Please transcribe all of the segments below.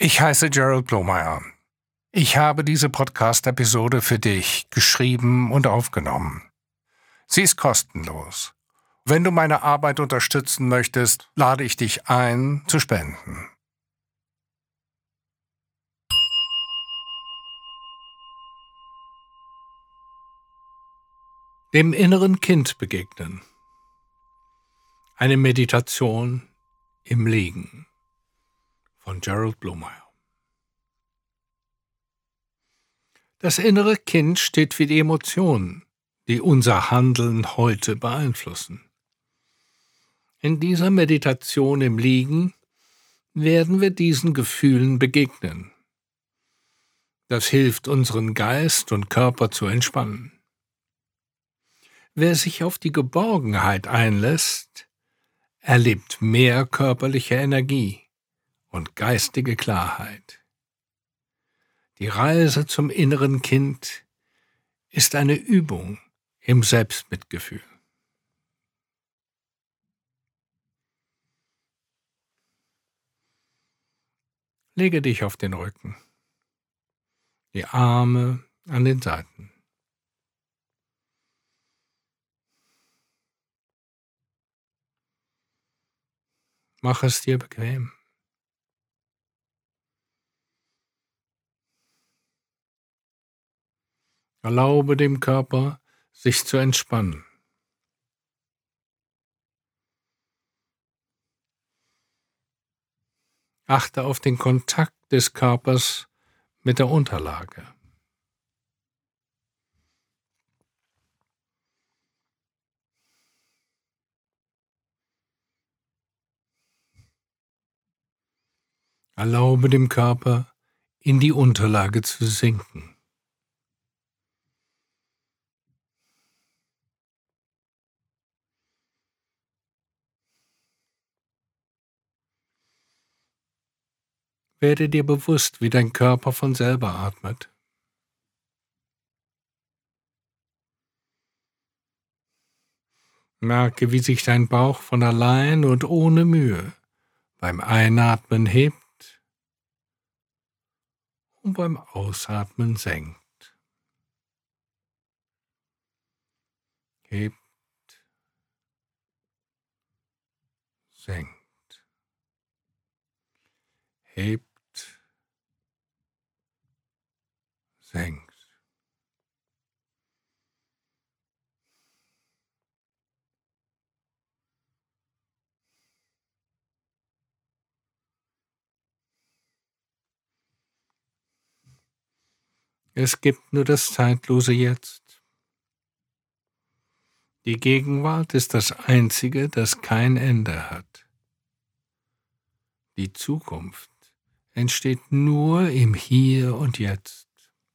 Ich heiße Gerald Blomeyer. Ich habe diese Podcast-Episode für dich geschrieben und aufgenommen. Sie ist kostenlos. Wenn du meine Arbeit unterstützen möchtest, lade ich dich ein, zu spenden. Dem inneren Kind begegnen. Eine Meditation im Liegen von Gerald Blomeyer. Das innere Kind steht für die Emotionen, die unser Handeln heute beeinflussen. In dieser Meditation im Liegen werden wir diesen Gefühlen begegnen. Das hilft unseren Geist und Körper zu entspannen. Wer sich auf die Geborgenheit einlässt, erlebt mehr körperliche Energie und geistige Klarheit. Die Reise zum inneren Kind ist eine Übung im Selbstmitgefühl. Lege dich auf den Rücken, die Arme an den Seiten. Mach es dir bequem. Erlaube dem Körper, sich zu entspannen. Achte auf den Kontakt des Körpers mit der Unterlage. Erlaube dem Körper, in die Unterlage zu sinken. Werde dir bewusst, wie dein Körper von selber atmet. Merke, wie sich dein Bauch von allein und ohne Mühe beim Einatmen hebt und beim Ausatmen senkt. Hebt, senkt. Hebt, senkt. Es gibt nur das zeitlose Jetzt. Die Gegenwart ist das Einzige, das kein Ende hat. Die Zukunft entsteht nur im Hier und Jetzt.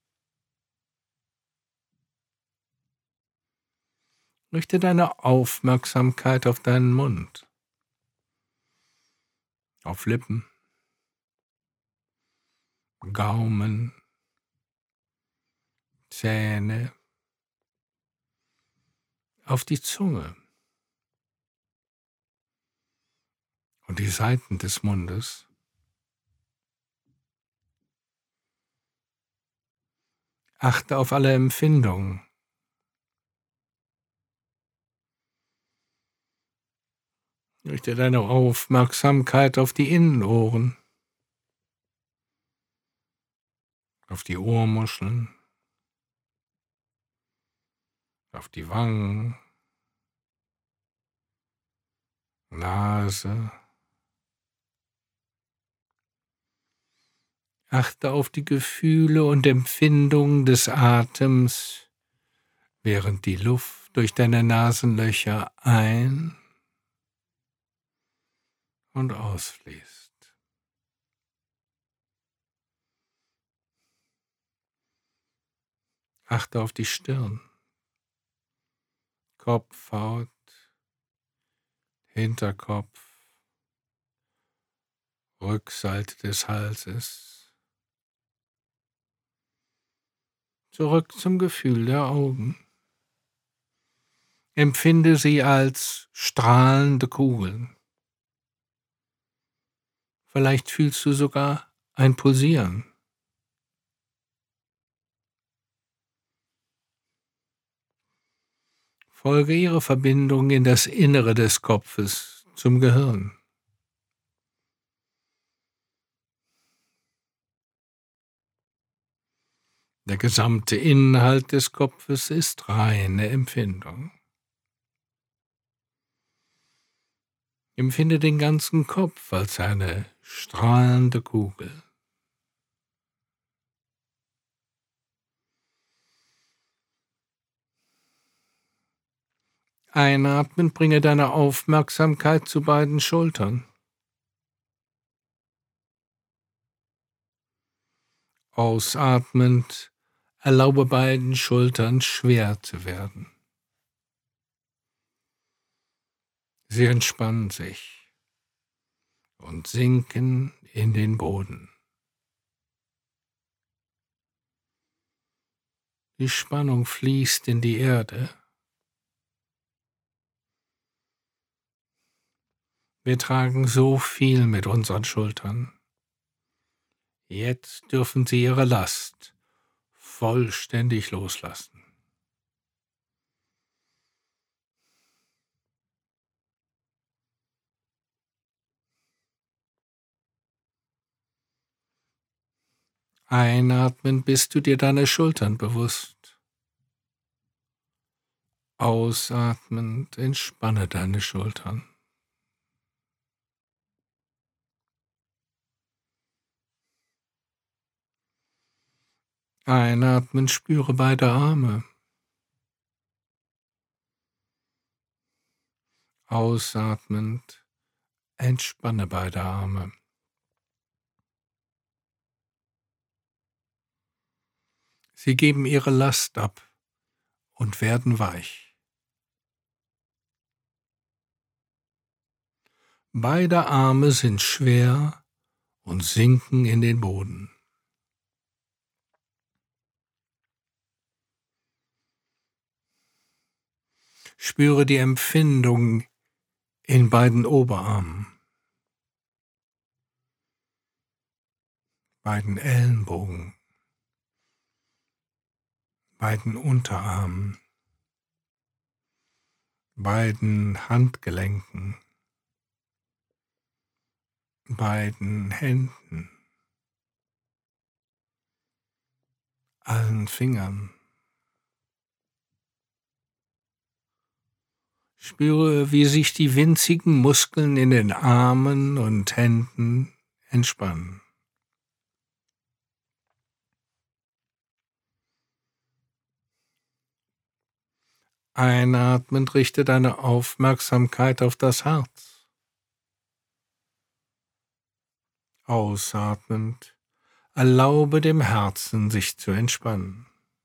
Richte deine Aufmerksamkeit auf deinen Mund, auf Lippen, Gaumen, Zähne, auf die Zunge und die Seiten des Mundes. Achte auf alle Empfindungen. Richte deine Aufmerksamkeit auf die Innenohren, auf die Ohrmuscheln, auf die Wangen, Nase. Achte auf die Gefühle und Empfindungen des Atems, während die Luft durch deine Nasenlöcher ein- und ausfließt. Achte auf die Stirn, Kopfhaut, Hinterkopf, Rückseite des Halses. Zurück zum Gefühl der Augen. Empfinde sie als strahlende Kugeln. Vielleicht fühlst du sogar ein Pulsieren. Folge ihrer Verbindung in das Innere des Kopfes zum Gehirn. Der gesamte Inhalt des Kopfes ist reine Empfindung. Empfinde den ganzen Kopf als eine strahlende Kugel. Einatmend bringe deine Aufmerksamkeit zu beiden Schultern. Ausatmend erlaube beiden Schultern schwer zu werden. Sie entspannen sich und sinken in den Boden. Die Spannung fließt in die Erde. Wir tragen so viel mit unseren Schultern. Jetzt dürfen sie ihre Last vollständig loslassen. Einatmen bist du dir deiner Schultern bewusst. Ausatmend entspanne deine Schultern. Einatmen, spüre beide Arme. Ausatmend, entspanne beide Arme. Sie geben ihre Last ab und werden weich. Beide Arme sind schwer und sinken in den Boden. Spüre die Empfindung in beiden Oberarmen, beiden Ellenbogen, beiden Unterarmen, beiden Handgelenken, beiden Händen, allen Fingern. Spüre, wie sich die winzigen Muskeln in den Armen und Händen entspannen. Einatmend richte deine Aufmerksamkeit auf das Herz. Ausatmend erlaube dem Herzen, sich zu entspannen.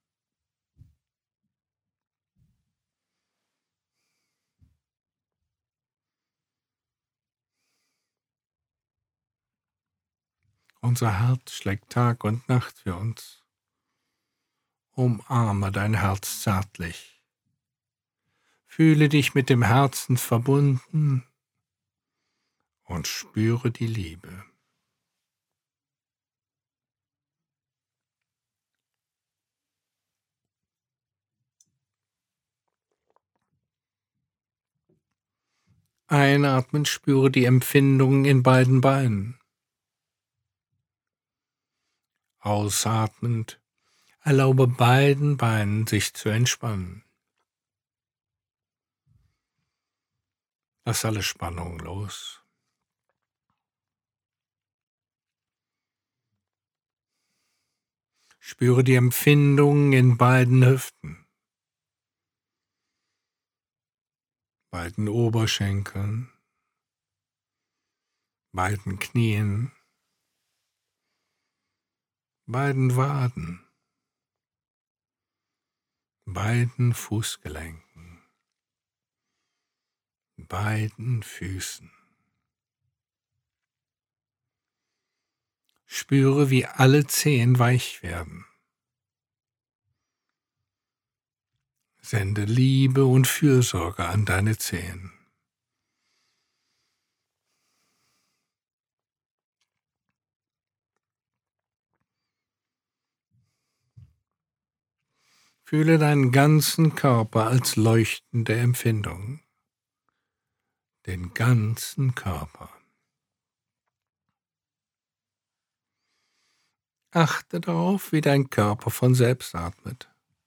Unser Herz schlägt Tag und Nacht für uns. Umarme dein Herz zärtlich. Fühle dich mit dem Herzen verbunden und spüre die Liebe. Einatmen, spüre die Empfindungen in beiden Beinen. Ausatmend, erlaube beiden Beinen sich zu entspannen. Lass alle Spannung los. Spüre die Empfindungen in beiden Hüften, beiden Oberschenkeln, beiden Knien, beiden Waden, beiden Fußgelenken, beiden Füßen. Spüre, wie alle Zehen weich werden. Sende Liebe und Fürsorge an deine Zehen. Fühle deinen ganzen Körper als leuchtende Empfindung. Den ganzen Körper. Achte darauf, wie dein Körper von selbst atmet.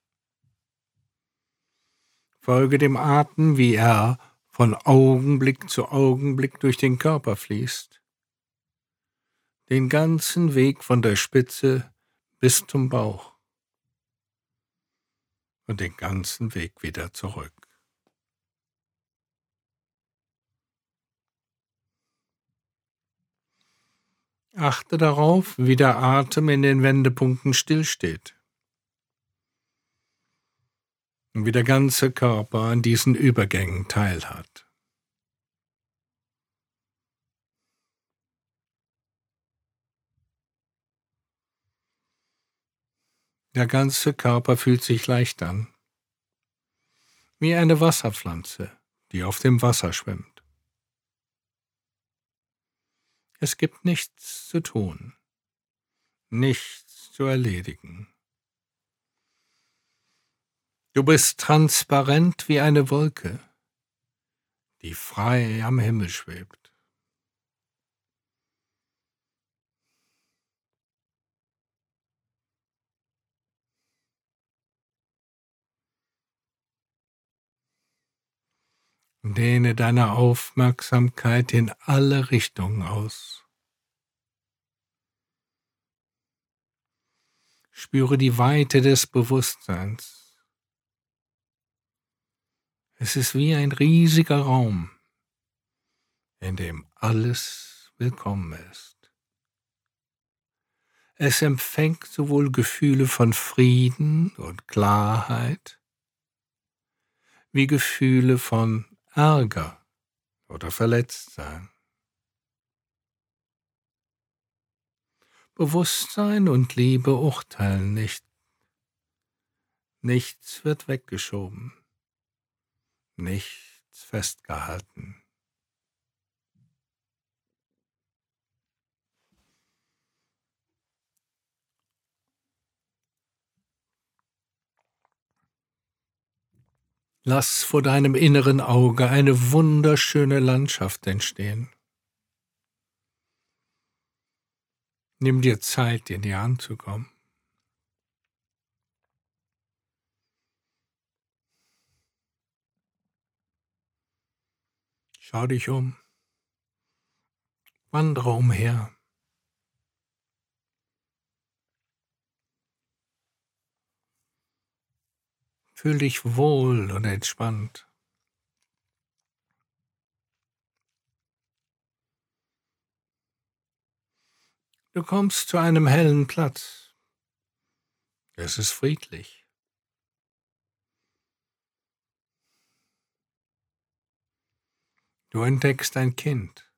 Folge dem Atem, wie er von Augenblick zu Augenblick durch den Körper fließt. Den ganzen Weg von der Spitze bis zum Bauch. Und den ganzen Weg wieder zurück. Achte darauf, wie der Atem in den Wendepunkten stillsteht. Und wie der ganze Körper an diesen Übergängen teilhat. Der ganze Körper fühlt sich leicht an, wie eine Wasserpflanze, die auf dem Wasser schwimmt. Es gibt nichts zu tun, nichts zu erledigen. Du bist transparent wie eine Wolke, die frei am Himmel schwebt. Dehne deine Aufmerksamkeit in alle Richtungen aus. Spüre die Weite des Bewusstseins. Es ist wie ein riesiger Raum, in dem alles willkommen ist. Es empfängt sowohl Gefühle von Frieden und Klarheit, wie Gefühle von Ärger oder Verletztsein. Bewusstsein und Liebe urteilen nicht. Nichts wird weggeschoben, nichts festgehalten. Lass vor deinem inneren Auge eine wunderschöne Landschaft entstehen. Nimm dir Zeit, in ihr anzukommen. Schau dich um, wandere umher. Fühl dich wohl und entspannt. Du kommst zu einem hellen Platz. Es ist friedlich. Du entdeckst ein Kind.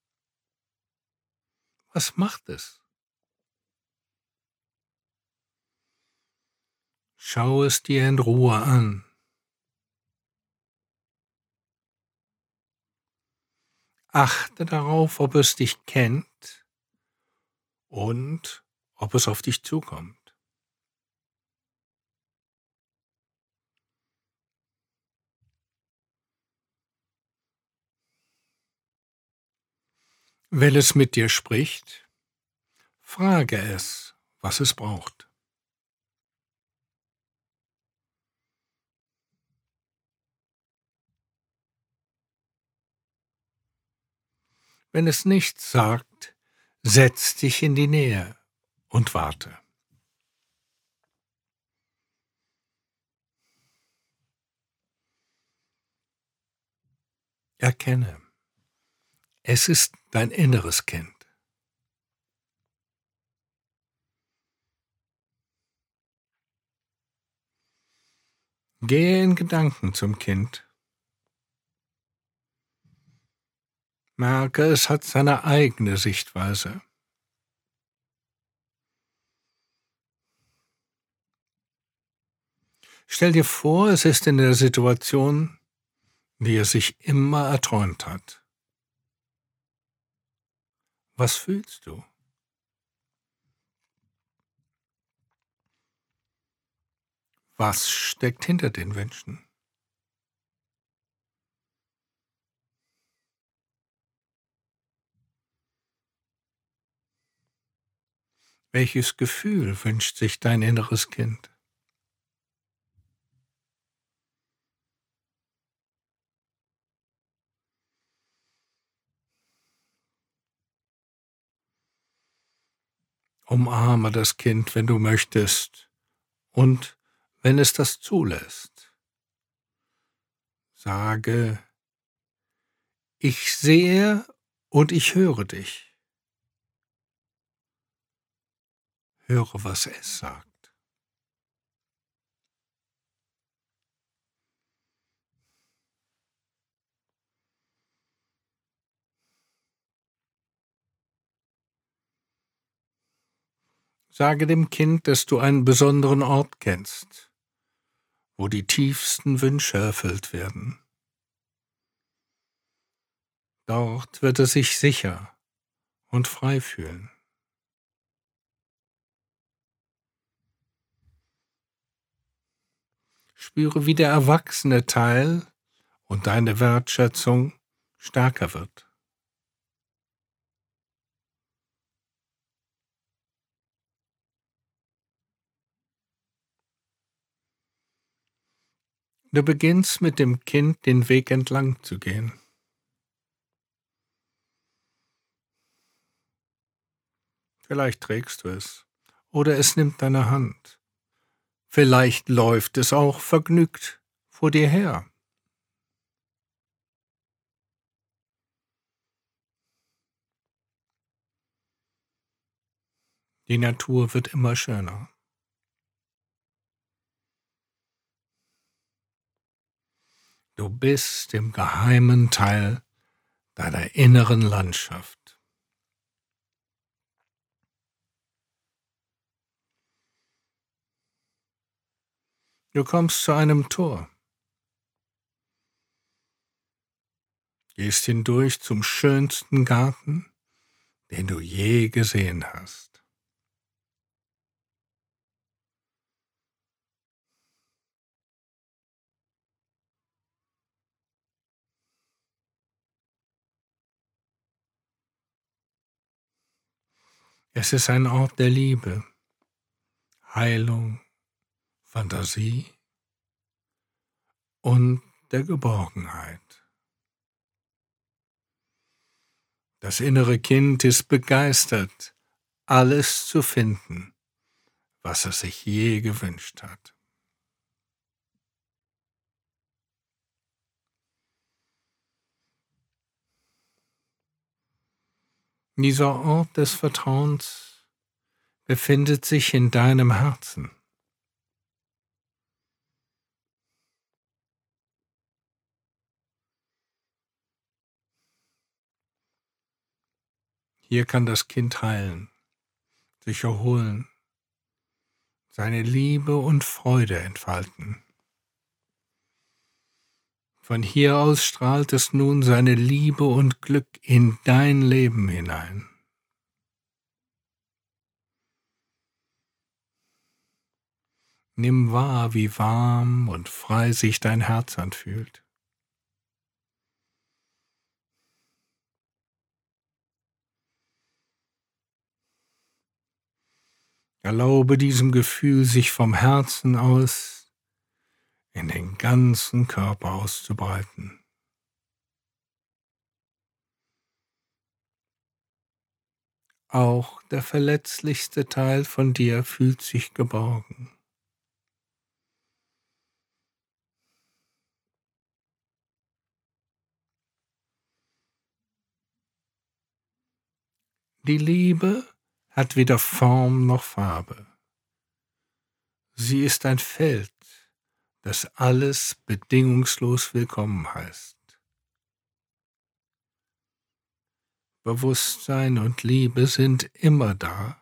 Was macht es? Schau es dir in Ruhe an. Achte darauf, ob es dich kennt und ob es auf dich zukommt. Wenn es mit dir spricht, frage es, was es braucht. Wenn es nichts sagt, setz dich in die Nähe und warte. Erkenne, es ist dein inneres Kind. Gehe in Gedanken zum Kind. Merke, es hat seine eigene Sichtweise. Stell dir vor, es ist in der Situation, die es sich immer erträumt hat. Was fühlst du? Was steckt hinter den Wünschen? Welches Gefühl wünscht sich dein inneres Kind? Umarme das Kind, wenn du möchtest und wenn es das zulässt. Sage, ich sehe und ich höre dich. Höre, was es sagt. Sage dem Kind, dass du einen besonderen Ort kennst, wo die tiefsten Wünsche erfüllt werden. Dort wird es sich sicher und frei fühlen. Spüre, wie der erwachsene Teil und deine Wertschätzung stärker wird. Du beginnst mit dem Kind den Weg entlang zu gehen. Vielleicht trägst du es oder es nimmt deine Hand. Vielleicht läuft es auch vergnügt vor dir her. Die Natur wird immer schöner. Du bist im geheimen Teil deiner inneren Landschaft. Du kommst zu einem Tor, gehst hindurch zum schönsten Garten, den du je gesehen hast. Es ist ein Ort der Liebe, Heilung, Fantasie und der Geborgenheit. Das innere Kind ist begeistert, alles zu finden, was es sich je gewünscht hat. Dieser Ort des Vertrauens befindet sich in deinem Herzen. Hier kann das Kind heilen, sich erholen, seine Liebe und Freude entfalten. Von hier aus strahlt es nun seine Liebe und Glück in dein Leben hinein. Nimm wahr, wie warm und frei sich dein Herz anfühlt. Erlaube diesem Gefühl, sich vom Herzen aus in den ganzen Körper auszubreiten. Auch der verletzlichste Teil von dir fühlt sich geborgen. Die Liebe hat weder Form noch Farbe. Sie ist ein Feld, das alles bedingungslos willkommen heißt. Bewusstsein und Liebe sind immer da.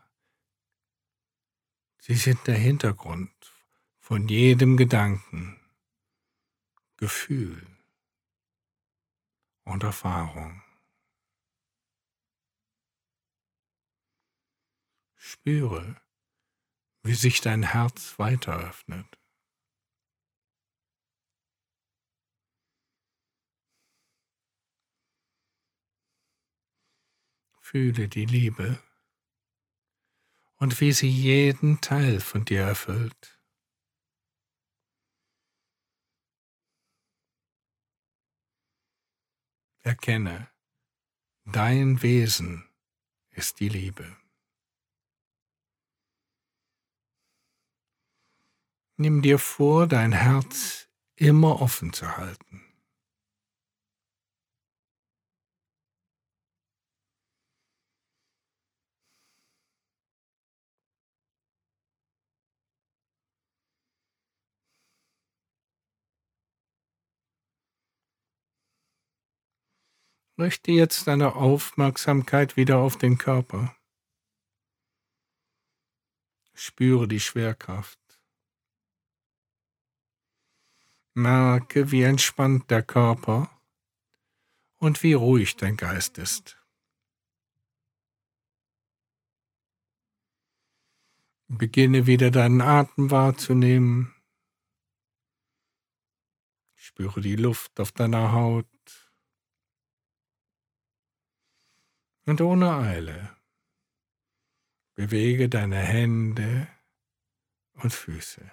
Sie sind der Hintergrund von jedem Gedanken, Gefühl und Erfahrung. Spüre, wie sich dein Herz weiter öffnet. Fühle die Liebe und wie sie jeden Teil von dir erfüllt. Erkenne, dein Wesen ist die Liebe. Nimm dir vor, dein Herz immer offen zu halten. Richte jetzt deine Aufmerksamkeit wieder auf den Körper. Spüre die Schwerkraft. Merke, wie entspannt der Körper und wie ruhig dein Geist ist. Beginne wieder deinen Atem wahrzunehmen. Spüre die Luft auf deiner Haut. Und ohne Eile bewege deine Hände und Füße.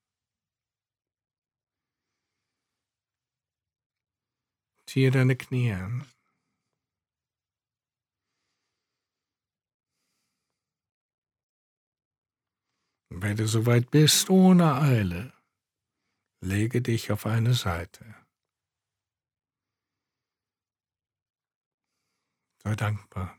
Ziehe deine Knie an. Und wenn du soweit bist, ohne Eile, lege dich auf eine Seite. Sei dankbar.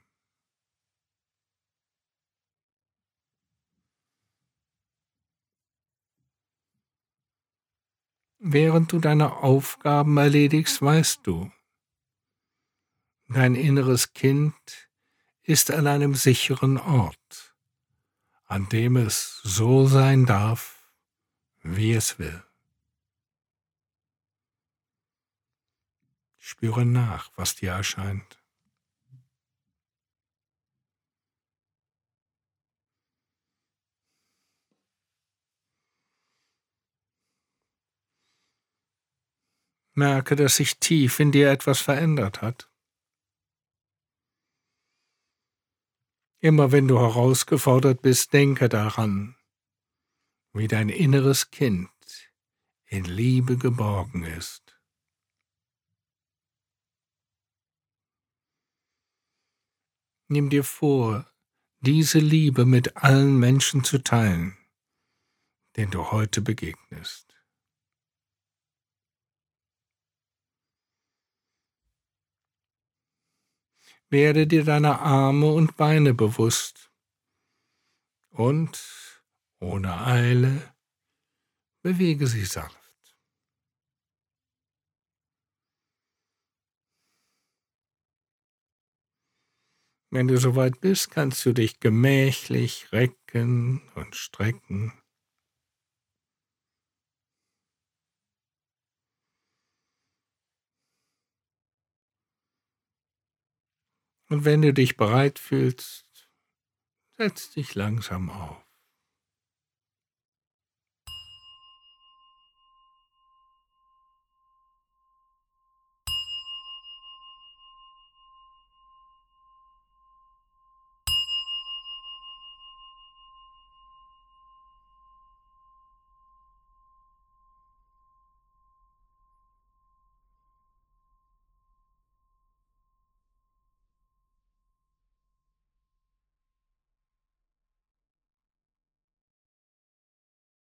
Während du deine Aufgaben erledigst, weißt du, dein inneres Kind ist an einem sicheren Ort, an dem es so sein darf, wie es will. Spüre nach, was dir erscheint. Merke, dass sich tief in dir etwas verändert hat. Immer wenn du herausgefordert bist, denke daran, wie dein inneres Kind in Liebe geborgen ist. Nimm dir vor, diese Liebe mit allen Menschen zu teilen, denen du heute begegnest. Werde dir deiner Arme und Beine bewusst und, ohne Eile, bewege sie sanft. Wenn du soweit bist, kannst du dich gemächlich recken und strecken. Und wenn du dich bereit fühlst, setz dich langsam auf.